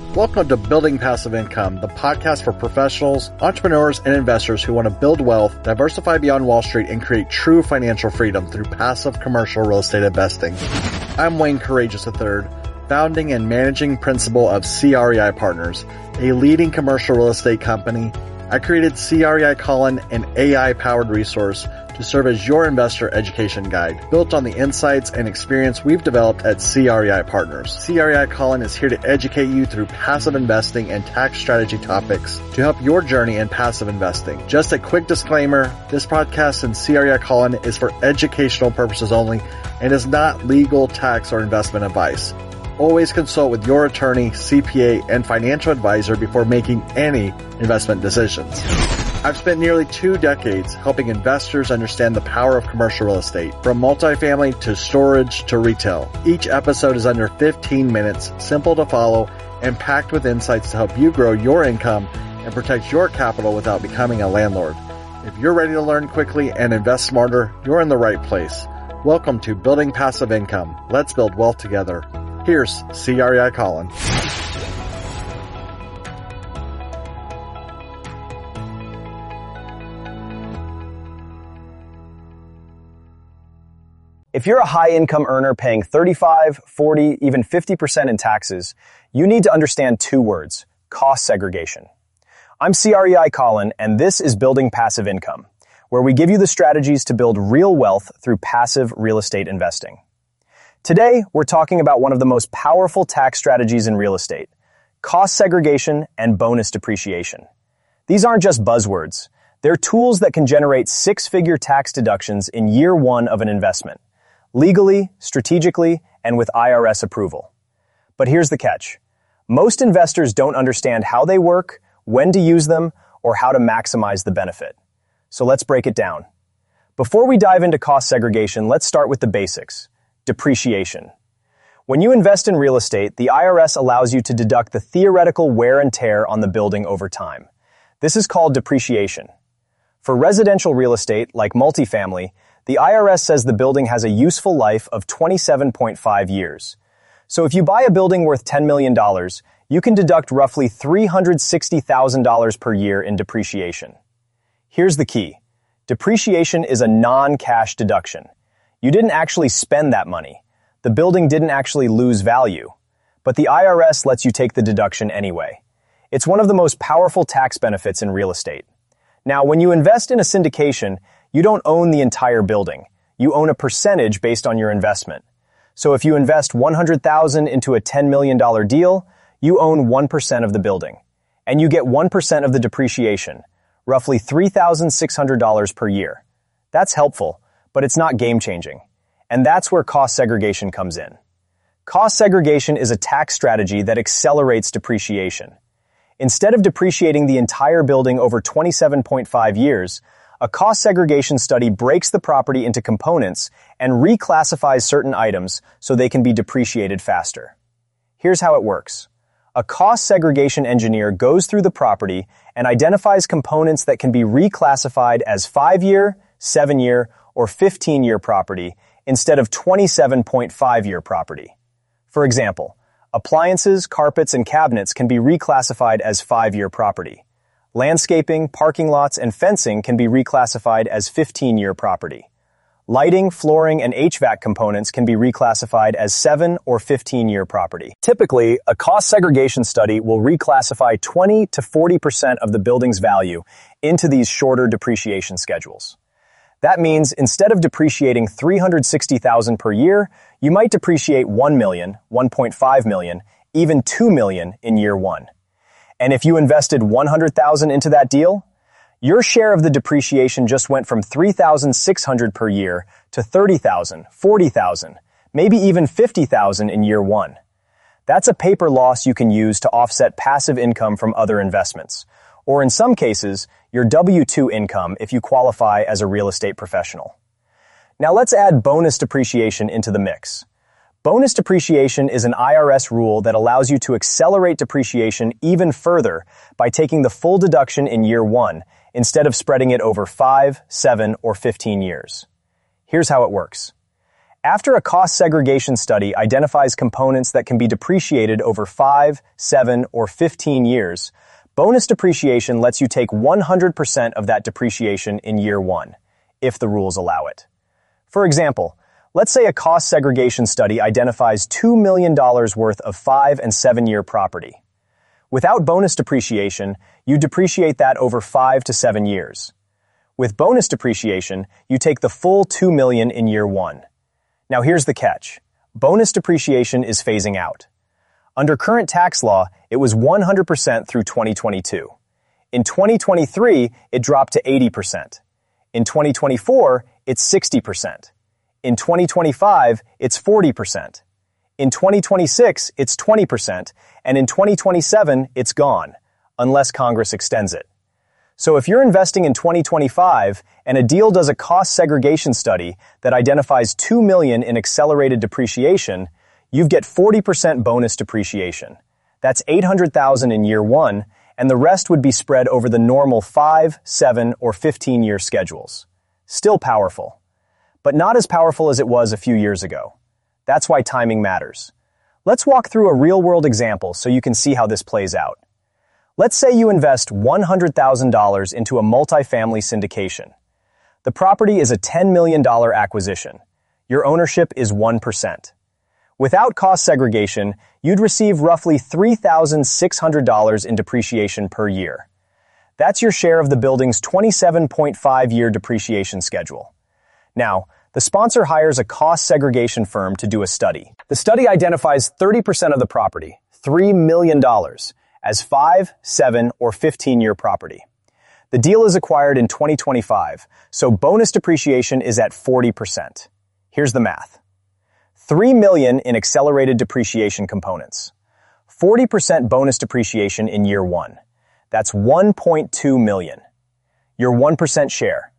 Welcome to Building Passive Income, the podcast for professionals, entrepreneurs, and investors who want to build wealth, diversify beyond Wall Street, and create true financial freedom through passive commercial real estate investing. I'm Wayne Courageous III, founding and managing principal of CREI Partners, a leading commercial real estate company. I created CREI Colin, an AI-powered resource to serve as your investor education guide, built on the insights and experience we've developed at CREI Partners. CREI Colin is here to educate you through passive investing and tax strategy topics to help your journey in passive investing. Just a quick disclaimer, this podcast and CREI Colin is for educational purposes only and is not legal, tax, or investment advice. Always consult with your attorney, CPA, and financial advisor before making any investment decisions. I've spent nearly 2 decades helping investors understand the power of commercial real estate, from multifamily to storage to retail. Each episode is under 15 minutes, simple to follow, and packed with insights to help you grow your income and protect your capital without becoming a landlord. If you're ready to learn quickly and invest smarter, you're in the right place. Welcome to Building Passive Income. Let's build wealth together. Here's CREI Colin. If you're a high-income earner paying 35, 40, even 50% in taxes, you need to understand 2 words: cost segregation. I'm CREI Colin, and this is Building Passive Income, where we give you the strategies to build real wealth through passive real estate investing. Today, we're talking about one of the most powerful tax strategies in real estate: cost segregation and bonus depreciation. These aren't just buzzwords. They're tools that can generate 6-figure tax deductions in year 1 of an investment, legally, strategically, and with IRS approval. But here's the catch. Most investors don't understand how they work, when to use them, or how to maximize the benefit. So let's break it down. Before we dive into cost segregation, let's start with the basics. Depreciation. When you invest in real estate, the IRS allows you to deduct the theoretical wear and tear on the building over time. This is called depreciation. For residential real estate, like multifamily, the IRS says the building has a useful life of 27.5 years. So if you buy a building worth $10 million, you can deduct roughly $360,000 per year in depreciation. Here's the key. Depreciation is a non-cash deduction. You didn't actually spend that money. The building didn't actually lose value. But the IRS lets you take the deduction anyway. It's one of the most powerful tax benefits in real estate. Now, when you invest in a syndication, you don't own the entire building. You own a percentage based on your investment. So if you invest $100,000 into a $10 million deal, you own 1% of the building. And you get 1% of the depreciation, roughly $3,600 per year. That's helpful, but it's not game-changing. And that's where cost segregation comes in. Cost segregation is a tax strategy that accelerates depreciation. Instead of depreciating the entire building over 27.5 years, a cost segregation study breaks the property into components and reclassifies certain items so they can be depreciated faster. Here's how it works. A cost segregation engineer goes through the property and identifies components that can be reclassified as 5-year, 7-year, or 15-year property instead of 27.5-year property. For example, appliances, carpets, and cabinets can be reclassified as 5-year property. Landscaping, parking lots, and fencing can be reclassified as 15-year property. Lighting, flooring, and HVAC components can be reclassified as 7 or 15-year property. Typically, a cost segregation study will reclassify 20 to 40% of the building's value into these shorter depreciation schedules. That means instead of depreciating $360,000 per year, you might depreciate $1 million, $1.5 million, even $2 million in year 1. And if you invested $100,000 into that deal, your share of the depreciation just went from $3,600 per year to $30,000, $40,000, maybe even $50,000 in year 1. That's a paper loss you can use to offset passive income from other investments, or in some cases, your W-2 income if you qualify as a real estate professional. Now let's add bonus depreciation into the mix. Bonus depreciation is an IRS rule that allows you to accelerate depreciation even further by taking the full deduction in year 1 instead of spreading it over 5, 7, or 15 years. Here's how it works. After a cost segregation study identifies components that can be depreciated over 5, 7, or 15 years, bonus depreciation lets you take 100% of that depreciation in year 1, if the rules allow it. For example, let's say a cost segregation study identifies $2 million worth of 5 and 7-year property. Without bonus depreciation, you depreciate that over 5 to 7 years. With bonus depreciation, you take the full $2 million in year 1. Now here's the catch. Bonus depreciation is phasing out. Under current tax law, it was 100% through 2022. In 2023, it dropped to 80%. In 2024, it's 60%. In 2025, it's 40%. In 2026, it's 20%, and in 2027, it's gone, unless Congress extends it. So if you're investing in 2025 and a deal does a cost segregation study that identifies $2 million in accelerated depreciation, you get 40% bonus depreciation. That's $800,000 in year 1, and the rest would be spread over the normal 5, 7, or 15-year schedules. Still powerful, but not as powerful as it was a few years ago. That's why timing matters. Let's walk through a real-world example so you can see how this plays out. Let's say you invest $100,000 into a multifamily syndication. The property is a $10 million acquisition. Your ownership is 1%. Without cost segregation, you'd receive roughly $3,600 in depreciation per year. That's your share of the building's 27.5-year depreciation schedule. Now, the sponsor hires a cost segregation firm to do a study. The study identifies 30% of the property, $3 million, as 5, 7, or 15-year property. The deal is acquired in 2025, so bonus depreciation is at 40%. Here's the math. $3 million in accelerated depreciation components. 40% bonus depreciation in year 1. That's $1.2 million. Your 1% share.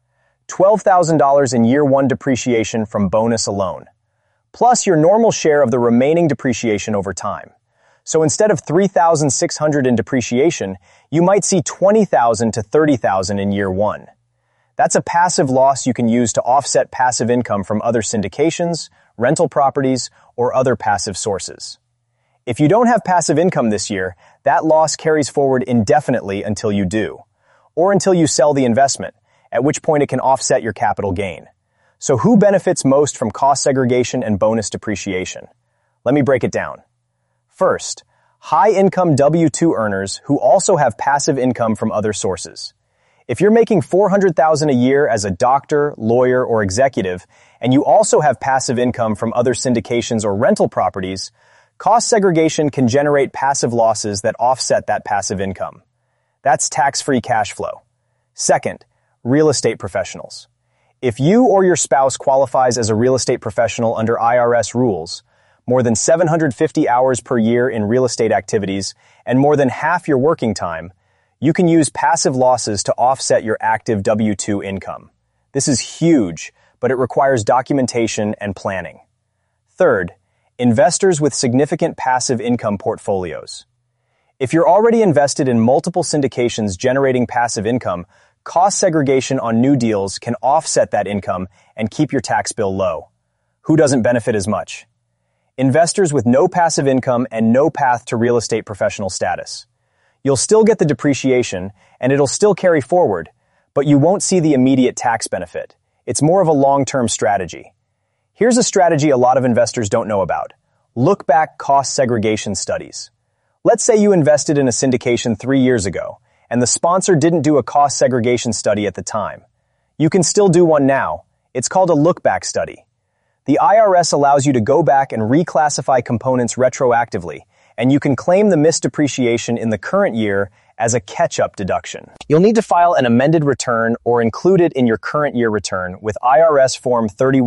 $12,000 in year 1 depreciation from bonus alone. Plus your normal share of the remaining depreciation over time. So instead of $3,600 in depreciation, you might see $20,000 to $30,000 in year 1. That's a passive loss you can use to offset passive income from other syndications, rental properties, or other passive sources. If you don't have passive income this year, that loss carries forward indefinitely until you do, or until you sell the investment, at which point it can offset your capital gain. So who benefits most from cost segregation and bonus depreciation? Let me break it down. First, high-income W-2 earners who also have passive income from other sources. If you're making $400,000 a year as a doctor, lawyer, or executive, and you also have passive income from other syndications or rental properties, cost segregation can generate passive losses that offset that passive income. That's tax-free cash flow. Second, real estate professionals. If you or your spouse qualifies as a real estate professional under IRS rules, more than 750 hours per year in real estate activities, and more than half your working time, you can use passive losses to offset your active W-2 income. This is huge, but it requires documentation and planning. Third, investors with significant passive income portfolios. If you're already invested in multiple syndications generating passive income, cost segregation on new deals can offset that income and keep your tax bill low. Who doesn't benefit as much? Investors with no passive income and no path to real estate professional status. You'll still get the depreciation, and it'll still carry forward, but you won't see the immediate tax benefit. It's more of a long-term strategy. Here's a strategy a lot of investors don't know about. Look-back cost segregation studies. Let's say you invested in a syndication 3 years ago, and the sponsor didn't do a cost segregation study at the time. You can still do one now. It's called a look-back study. The IRS allows you to go back and reclassify components retroactively, and you can claim the missed depreciation in the current year as a catch-up deduction. You'll need to file an amended return or include it in your current year return with IRS Form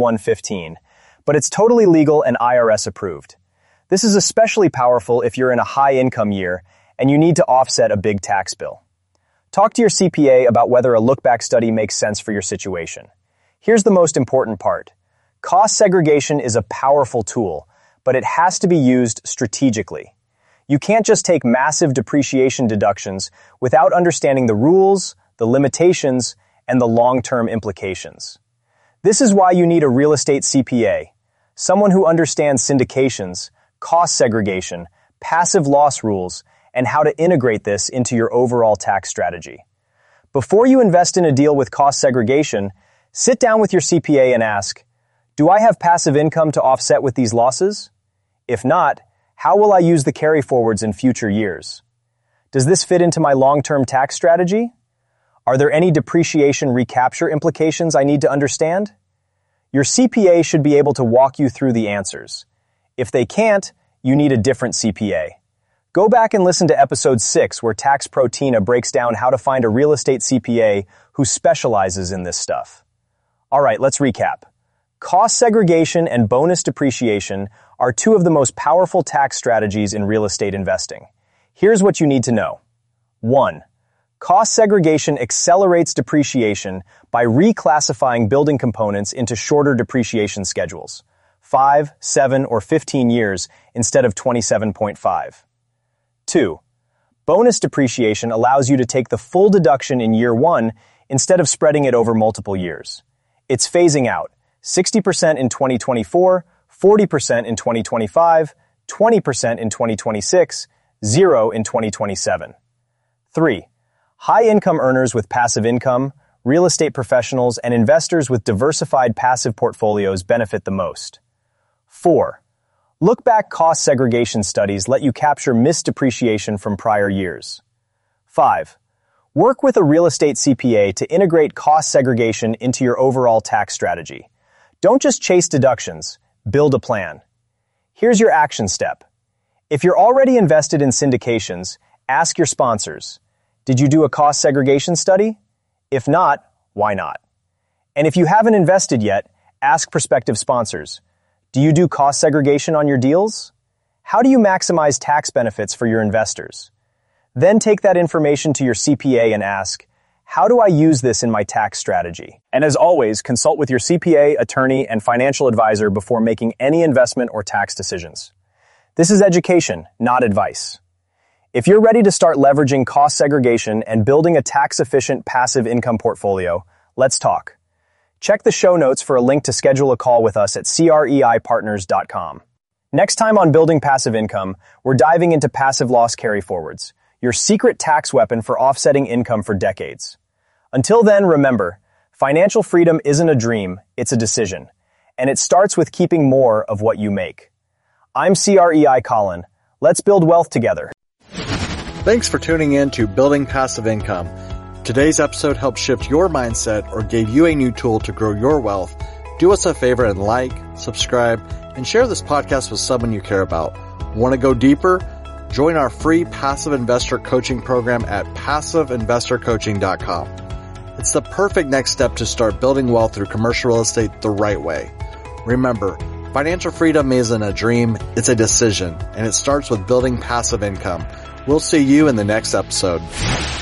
3115, but it's totally legal and IRS approved. This is especially powerful if you're in a high-income year and you need to offset a big tax bill. Talk to your CPA about whether a look-back study makes sense for your situation. Here's the most important part. Cost segregation is a powerful tool, but it has to be used strategically. You can't just take massive depreciation deductions without understanding the rules, the limitations, and the long-term implications. This is why you need a real estate CPA. someone who understands syndications, cost segregation, passive loss rules, and how to integrate this into your overall tax strategy. Before you invest in a deal with cost segregation, sit down with your CPA and ask, do I have passive income to offset with these losses? If not, how will I use the carry forwards in future years? Does this fit into my long-term tax strategy? Are there any depreciation recapture implications I need to understand? Your CPA should be able to walk you through the answers. If they can't, you need a different CPA. Go back and listen to episode 6 where Tax Pro Tina breaks down how to find a real estate CPA who specializes in this stuff. All right, let's recap. Cost segregation and bonus depreciation are two of the most powerful tax strategies in real estate investing. Here's what you need to know. 1. Cost segregation accelerates depreciation by reclassifying building components into shorter depreciation schedules, 5, 7, or 15 years instead of 27.5. 2. Bonus depreciation allows you to take the full deduction in year 1 instead of spreading it over multiple years. It's phasing out 60% in 2024, 40% in 2025, 20% in 2026, 0 in 2027. 3. High-income earners with passive income, real estate professionals, and investors with diversified passive portfolios benefit the most. 4. Look-back cost segregation studies let you capture missed depreciation from prior years. 5. Work with a real estate CPA to integrate cost segregation into your overall tax strategy. Don't just chase deductions, build a plan. Here's your action step. If you're already invested in syndications, ask your sponsors, did you do a cost segregation study? If not, why not? And if you haven't invested yet, ask prospective sponsors, do you do cost segregation on your deals? How do you maximize tax benefits for your investors? Then take that information to your CPA and ask, how do I use this in my tax strategy? And as always, consult with your CPA, attorney, and financial advisor before making any investment or tax decisions. This is education, not advice. If you're ready to start leveraging cost segregation and building a tax-efficient passive income portfolio, let's talk. Check the show notes for a link to schedule a call with us at CREIPartners.com. Next time on Building Passive Income, we're diving into passive loss carryforwards, your secret tax weapon for offsetting income for decades. Until then, remember, financial freedom isn't a dream, it's a decision. And it starts with keeping more of what you make. I'm CREI Colin. Let's build wealth together. Thanks for tuning in to Building Passive Income. Today's episode helped shift your mindset or gave you a new tool to grow your wealth. Do us a favor and like, subscribe, and share this podcast with someone you care about. Want to go deeper? Join our free passive investor coaching program at passiveinvestorcoaching.com. It's the perfect next step to start building wealth through commercial real estate the right way. Remember, financial freedom isn't a dream, it's a decision, and it starts with building passive income. We'll see you in the next episode.